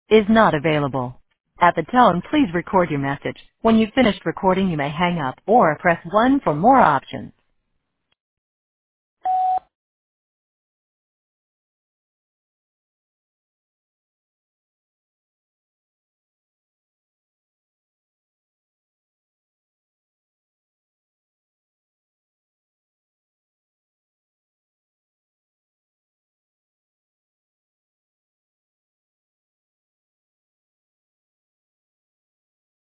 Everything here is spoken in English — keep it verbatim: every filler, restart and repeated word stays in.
is not available. At the tone, please record your message. When you've finished recording, you may hang up or press one for more options.